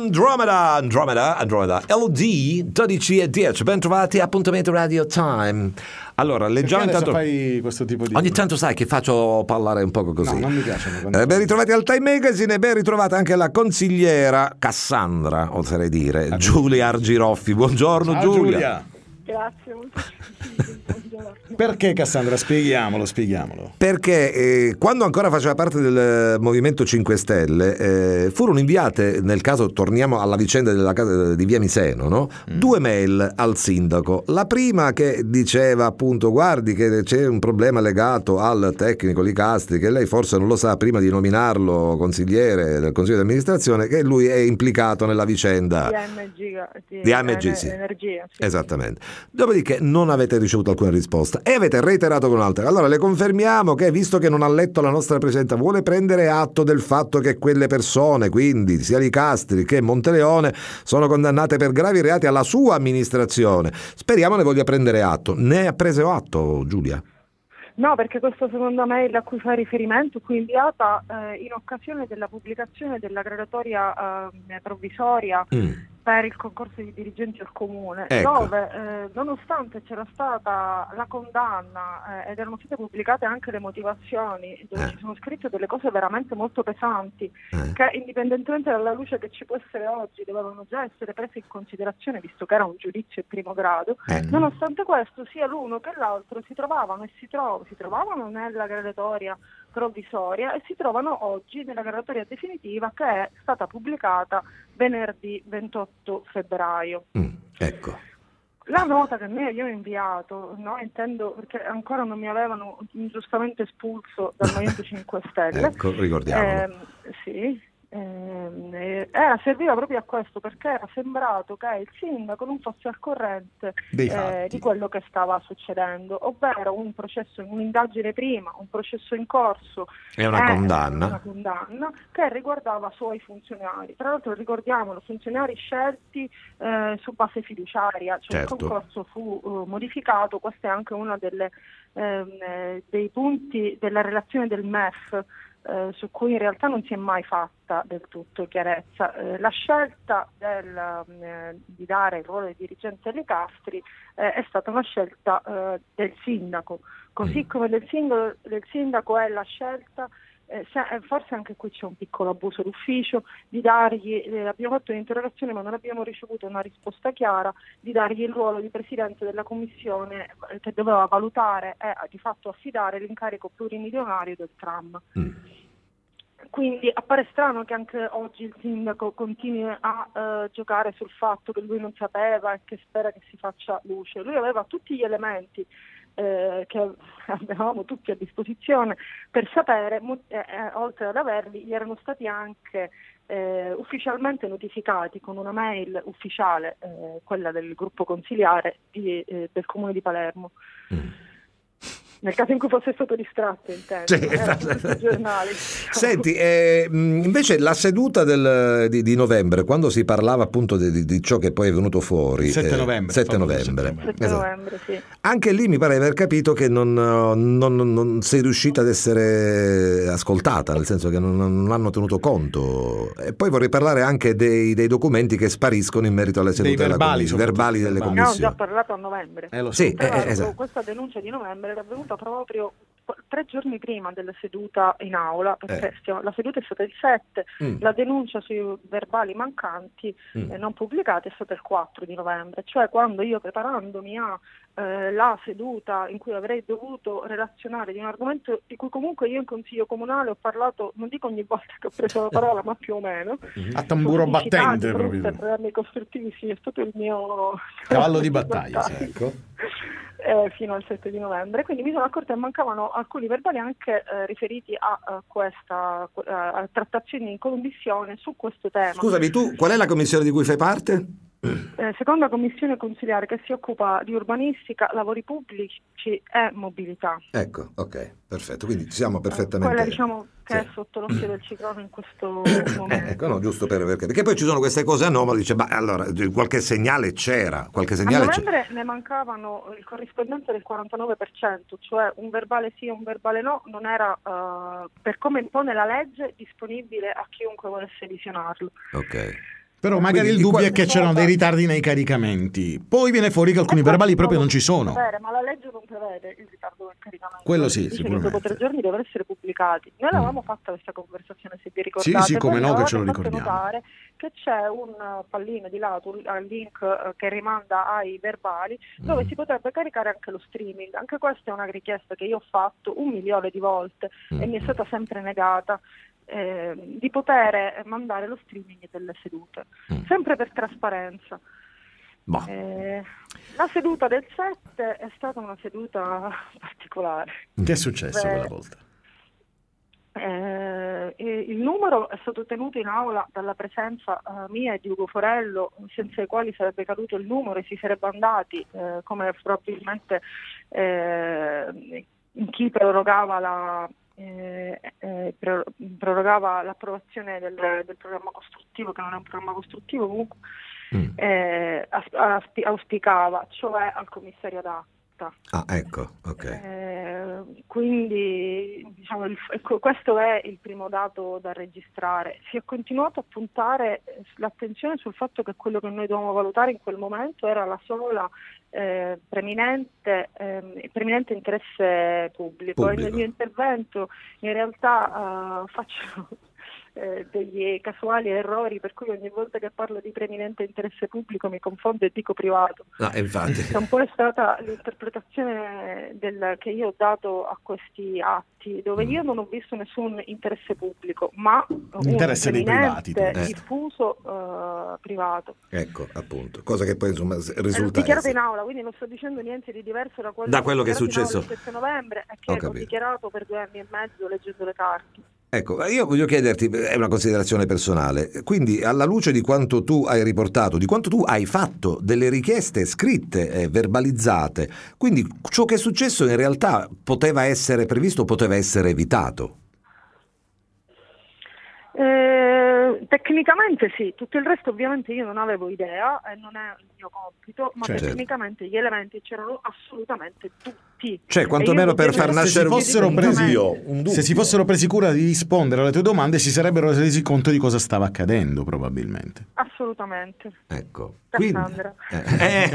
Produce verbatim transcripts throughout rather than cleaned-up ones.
Andromeda, Andromeda, Andromeda, L D dodici e dieci, ben trovati, appuntamento Radio Time. Allora, leggiamo intanto. Fai questo tipo di... Ogni tanto sai che faccio parlare un poco così. No, non mi piacciono. Eh, ben ritrovati al Time Magazine e ben ritrovata anche la consigliera Cassandra, oserei dire, ah, Giulia Argiroffi. Buongiorno. Ciao, Giulia. Giulia. Grazie, molto buongiorno. Perché Cassandra? Spieghiamolo, spieghiamolo. Perché eh, quando ancora faceva parte del Movimento cinque Stelle eh, furono inviate, nel caso torniamo alla vicenda della casa di Via Miseno, no? Mm. Due mail al sindaco. La prima che diceva appunto: guardi che c'è un problema legato al tecnico Licastri, che lei forse non lo sa prima di nominarlo consigliere del consiglio di amministrazione, che lui è implicato nella vicenda di A M G, di, di A M G, sì. Energia, sì. Esattamente. Dopodiché non avete ricevuto alcuna risposta e avete reiterato con un'altra. Allora le confermiamo che, visto che non ha letto la nostra presenza, vuole prendere atto del fatto che quelle persone, quindi sia Licastri che Monteleone, sono condannate per gravi reati alla sua amministrazione. Speriamo ne voglia prendere atto. Ne ha preso atto, Giulia? No, perché questa seconda mail a cui fa riferimento fu inviata eh, in occasione della pubblicazione della graduatoria eh, provvisoria mm. per il concorso di dirigenti al comune, ecco. dove eh, nonostante c'era stata la condanna eh, ed erano state pubblicate anche le motivazioni, dove eh. ci sono scritte delle cose veramente molto pesanti, eh. che indipendentemente dalla luce che ci può essere oggi dovevano già essere prese in considerazione, visto che era un giudizio in primo grado, eh. nonostante questo sia l'uno che l'altro si trovavano e si trovano si trovavano nella graduatoria provvisoria e si trovano oggi nella graduatoria definitiva, che è stata pubblicata venerdì ventotto febbraio. Mm, ecco. La nota che noi abbiamo inviato, no, intendo perché ancora non mi avevano ingiustamente espulso dal Movimento cinque Stelle. Ecco, ricordiamolo. Eh, sì. Eh, era, serviva proprio a questo, perché era sembrato che il sindaco non fosse al corrente eh, di quello che stava succedendo, ovvero un processo, un'indagine prima, un processo in corso e una, eh, condanna. una condanna che riguardava suoi funzionari. Tra l'altro ricordiamolo, funzionari scelti eh, su base fiduciaria, cioè certo. Il concorso fu uh, modificato. Questa è anche una delle ehm, dei punti della relazione del M E F, Eh, su cui in realtà non si è mai fatta del tutto chiarezza. Eh, la scelta del, eh, di dare il ruolo di dirigente alle Licastri eh, è stata una scelta eh, del sindaco, così come del sindaco, del sindaco è la scelta, eh, se, eh, forse anche qui c'è un piccolo abuso d'ufficio, di dargli, eh, abbiamo fatto un'interrogazione ma non abbiamo ricevuto una risposta chiara, di dargli il ruolo di presidente della commissione eh, che doveva valutare e eh, di fatto affidare l'incarico plurimilionario del tram. Mm. Quindi appare strano che anche oggi il sindaco continui a uh, giocare sul fatto che lui non sapeva e che spera che si faccia luce. Lui aveva tutti gli elementi eh, che avevamo tutti a disposizione per sapere, eh, eh, oltre ad averli, gli erano stati anche eh, ufficialmente notificati con una mail ufficiale, eh, quella del gruppo consiliare di, eh, del comune di Palermo. Mm. Nel caso in cui fosse stato distratto, intendo. Sì, eh, giornali. Senti, eh, invece la seduta del, di, di novembre, quando si parlava appunto di, di ciò che poi è venuto fuori, sette novembre, eh, sette novembre, sette esatto. novembre sì. Anche lì mi pare di aver capito che non, non, non sei riuscita ad essere ascoltata, nel senso che non, non hanno tenuto conto. E poi vorrei parlare anche dei, dei documenti che spariscono in merito alle sedute della commissione, verbali delle verbali. commissioni. Ne ho già parlato a novembre. Eh, lo so. Sì, Tra l'altro, eh, esatto. Questa denuncia di novembre era venuta proprio tre giorni prima della seduta in aula, perché eh. stiamo, la seduta è stata il sette, mm. la denuncia sui verbali mancanti mm. eh, non pubblicati è stata il quattro di novembre, cioè quando io, preparandomi a eh, la seduta in cui avrei dovuto relazionare di un argomento di cui comunque io in consiglio comunale ho parlato, non dico ogni volta che ho preso la parola, ma più o meno a tamburo battente, proprio per programmi costruttivi, sì, è stato il mio cavallo di battaglia, sì, ecco. Eh, fino al sette di novembre, quindi mi sono accorta che mancavano alcuni verbali anche eh, riferiti a, a questa uh, a trattazioni in commissione su questo tema. Scusami, tu qual è la commissione di cui fai parte? Eh, seconda commissione consiliare che si occupa di urbanistica, lavori pubblici e mobilità. Ecco, ok, perfetto, quindi siamo perfettamente... Quella diciamo che sì. è sotto l'occhio del ciclone in questo momento. Eh, ecco, no, giusto per perché, perché poi ci sono queste cose anomale, dice, ma allora qualche segnale c'era, qualche segnale a novembre c'era. Ne mancavano il corrispondente del quarantanove per cento, cioè un verbale sì e un verbale no, non era, uh, per come impone la legge, disponibile a chiunque volesse visionarlo. Ok. Però magari Quindi, il dubbio qua... è che c'erano dei ritardi nei caricamenti. Poi viene fuori che alcuni verbali proprio non ci sono. Sapere, ma la legge non prevede il ritardo del caricamento. Quello sì, dice sicuramente. che dopo tre giorni devono essere pubblicati. Noi Mm. l'avevamo fatta questa conversazione, se vi ricordate. Sì, sì, come no, che ce lo fatto ricordiamo. notare che c'è un pallino di lato, un link uh, che rimanda ai verbali, dove Mm. si potrebbe caricare anche lo streaming. Anche questa è una richiesta che io ho fatto un milione di volte Mm. e mi è stata sempre negata. Eh, di poter mandare lo streaming delle sedute, Mm. sempre per trasparenza. Boh. Eh, la seduta del sette è stata una seduta particolare. Che è successo Beh, quella volta? Eh, il numero è stato tenuto in aula dalla presenza uh, mia e di Ugo Forello, senza i quali sarebbe caduto il numero e si sarebbe andati, eh, come probabilmente eh, chi prorogava la Eh, eh, prorogava l'approvazione del, del programma costruttivo, che non è un programma costruttivo comunque, mm. eh, auspicava, cioè al commissario ad acta. Ah, ecco, ok. Eh, quindi diciamo, il, questo è il primo dato da registrare. Si è continuato a puntare l'attenzione sul fatto che quello che noi dovevamo valutare in quel momento era la sola Eh, preminente, eh, preminente interesse pubblico. pubblico. E nel mio intervento in realtà uh, faccio eh, degli casuali errori, per cui ogni volta che parlo di preminente interesse pubblico mi confondo e dico privato. No, infatti. Che un po' è stata l'interpretazione del, che io ho dato a questi atti, dove io non ho visto nessun interesse pubblico, ma l'interesse un dei privati, diffuso uh, privato. Ecco, appunto, cosa che poi insomma risulta L'ho dichiarato essere... in aula, quindi non sto dicendo niente di diverso da quello, da quello che è dichiarato successo il sette novembre e che ho, ho dichiarato per due anni e mezzo leggendo le carte. Ecco, io voglio chiederti, è una considerazione personale, quindi alla luce di quanto tu hai riportato, di quanto tu hai fatto delle richieste scritte e verbalizzate, quindi ciò che è successo in realtà poteva essere previsto, poteva essere evitato? Eh, tecnicamente sì, tutto il resto ovviamente io non avevo idea e non è il mio compito, ma certo. Tecnicamente gli elementi c'erano assolutamente tutti. Cioè, quantomeno per far nascere un, un, presi, dubbio, un dubbio. Se si fossero presi cura di rispondere alle tue domande, si sarebbero resi conto di cosa stava accadendo, probabilmente. Assolutamente. Ecco. Cassandra. Quindi,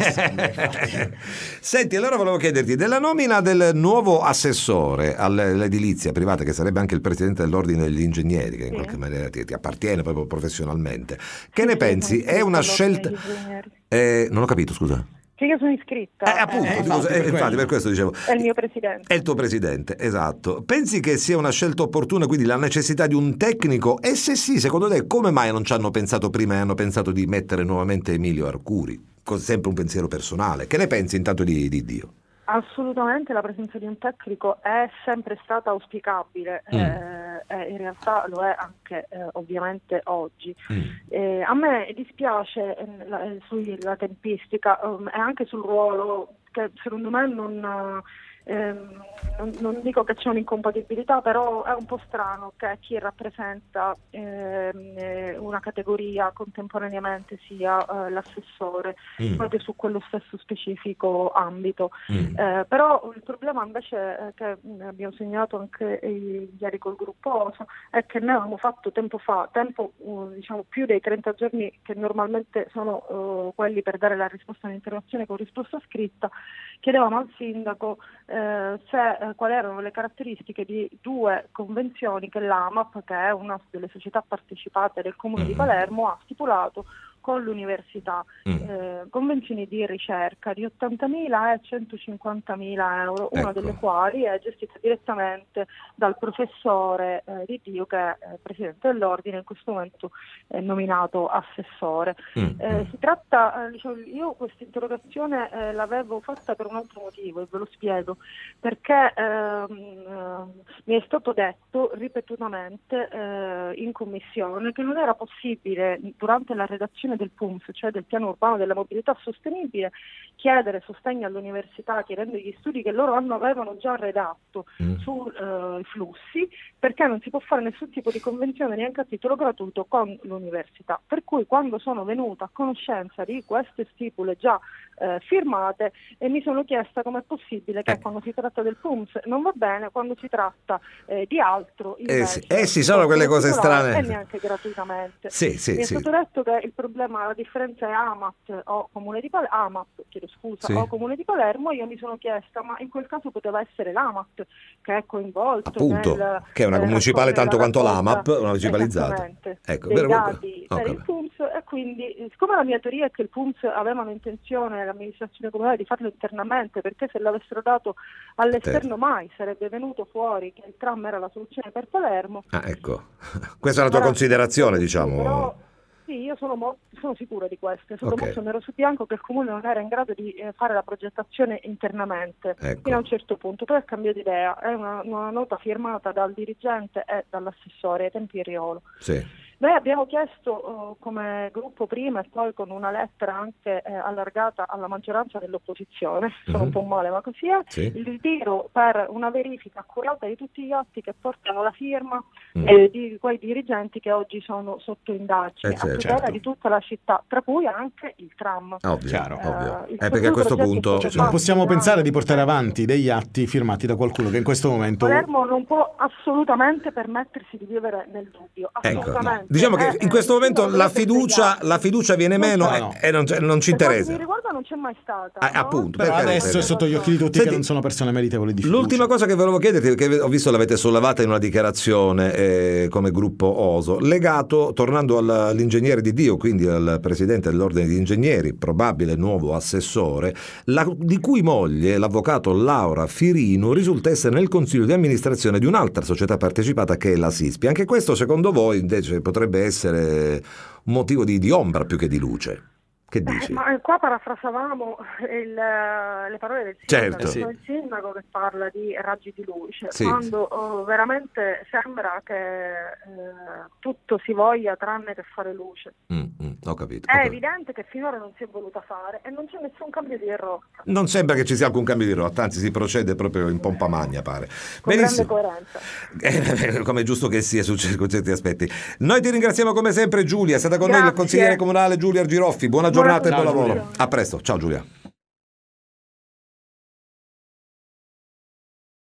eh. Senti, allora volevo chiederti della nomina del nuovo assessore all'edilizia privata, che sarebbe anche il presidente dell'ordine degli ingegneri, che in sì. qualche maniera ti, ti appartiene proprio professionalmente. Che sì, ne pensi? È una scelta... Eh, non ho capito, scusa. Che io sono iscritta. Eh, appunto, eh, infatti, per, infatti per questo dicevo. È il mio presidente. È il tuo presidente, esatto. Pensi che sia una scelta opportuna, quindi la necessità di un tecnico? E se sì, secondo te, come mai non ci hanno pensato prima e hanno pensato di mettere nuovamente Emilio Arcuri? Con sempre un pensiero personale. Che ne pensi intanto di, di Dio? Assolutamente la presenza di un tecnico è sempre stata auspicabile, mm. eh, eh, in realtà lo è anche eh, ovviamente oggi. Mm. Eh, a me dispiace eh, la, sulla tempistica um, e anche sul ruolo, che secondo me non... Eh, non, non dico che c'è un'incompatibilità, però è un po' strano che chi rappresenta eh, una categoria contemporaneamente sia eh, l'assessore mm. proprio su quello stesso specifico ambito. Mm. Eh, però il problema invece eh, che abbiamo segnalato anche ieri col gruppo Oso è che noi avevamo fatto tempo fa, tempo uh, diciamo più dei trenta giorni che normalmente sono uh, quelli per dare la risposta all'interrogazione con risposta scritta, chiedevamo al sindaco Eh, se, eh, quali erano le caratteristiche di due convenzioni che l'A M A P, che è una delle società partecipate del Comune mm-hmm. di Palermo, ha stipulato con l'università, mm. eh, convenzioni di ricerca di ottantamila e centocinquantamila euro, ecco. Una delle quali è gestita direttamente dal professore eh, Di Dio, che è eh, presidente dell'ordine, in questo momento è nominato assessore. Mm. Eh, si tratta, eh, diciamo, io questa interrogazione eh, l'avevo fatta per un altro motivo e ve lo spiego, perché ehm, eh, mi è stato detto ripetutamente eh, in commissione che non era possibile durante la redazione attuazione del P U M S, cioè del piano urbano della mobilità sostenibile, chiedere sostegno all'università chiedendo gli studi che loro hanno, avevano già redatto mm. sui uh, flussi, perché non si può fare nessun tipo di convenzione neanche a titolo gratuito con l'università. Per cui quando sono venuta a conoscenza di queste stipule già eh, firmate e mi sono chiesta com'è possibile che eh. quando si tratta del P U M S non va bene, quando si tratta eh, di altro invece, eh sì, eh sì sono quelle cose strane e neanche gratuitamente. Sì, sì, mi sì. è stato detto che il problema, la differenza è A M A T o Comune di Palermo, A M A P, chiedo scusa, sì. o Comune di Palermo. Io mi sono chiesta, ma in quel caso poteva essere l'A M A T che è coinvolto appunto, nel, che è una eh, municipale tanto quanto l'A M A P, una municipalizzata, ecco, dei vero, dati per il P U M S, e quindi siccome la mia teoria è che il P U M S avevano intenzione, l'amministrazione comunale, di farlo internamente, perché se l'avessero dato all'esterno mai sarebbe venuto fuori che il tram era la soluzione per Palermo. Ah, ecco, questa è la tua Però, considerazione, diciamo. Però, sì, io sono, mo- sono sicura di questo, è stato okay. molto nero su bianco che il Comune non era in grado di eh, fare la progettazione internamente, ecco. fino a un certo punto, poi ha cambiato idea, è una, una nota firmata dal dirigente e dall'assessore ai tempi Riolo. Sì. Noi abbiamo chiesto uh, come gruppo prima e poi con una lettera anche eh, allargata alla maggioranza dell'opposizione, sono mm-hmm. un po' male ma così è, sì. il ritiro per una verifica accurata di tutti gli atti che portano la firma mm. eh, di quei dirigenti che oggi sono sotto indagine, eh, a tutela certo. di tutta la città, tra cui anche il tram. Ovvio, chiaro, eh, ovvio. Eh, perché a questo punto cioè, non possiamo pensare di portare avanti degli atti firmati da qualcuno che in questo momento... Palermo non può assolutamente permettersi di vivere nel dubbio, assolutamente. Ecco. Diciamo che in questo momento la fiducia, la fiducia viene meno no, no. e non, non ci interessa. Per quanto mi riguarda non c'è mai stata. Ah, no? Appunto, però adesso è sotto gli occhi di tutti. Senti, che non sono persone meritevoli di fiducia. L'ultima cosa che volevo chiederti, che ho visto l'avete sollevata in una dichiarazione eh, come gruppo Oso, legato, tornando all'ingegnere di Dio, quindi al presidente dell'ordine di ingegneri, probabile nuovo assessore, la, di cui moglie, l'avvocato Laura Firino, risulta essere nel consiglio di amministrazione di un'altra società partecipata che è la SISPI. Anche questo secondo voi invece potrebbe essere un motivo di, di ombra più che di luce? Che dici? Eh, ma qua parafrasavamo il, le parole del sindaco, certo. sì. il sindaco che parla di raggi di luce, sì. quando oh, veramente sembra che eh, tutto si voglia tranne che fare luce. Mm, mm, ho capito. È ho capito. evidente che finora non si è voluta fare e non c'è nessun cambio di rotta. Non sembra che ci sia alcun cambio di rotta, anzi si procede proprio in pompa magna, pare. Con Benissimo. grande coerenza. Eh, come è giusto che sia su certi aspetti. Noi ti ringraziamo come sempre, Giulia. È stata con Grazie. noi il consigliere comunale Giulia Argiroffi. Buona giornata e buon lavoro. Giulia. A presto. Ciao Giulia.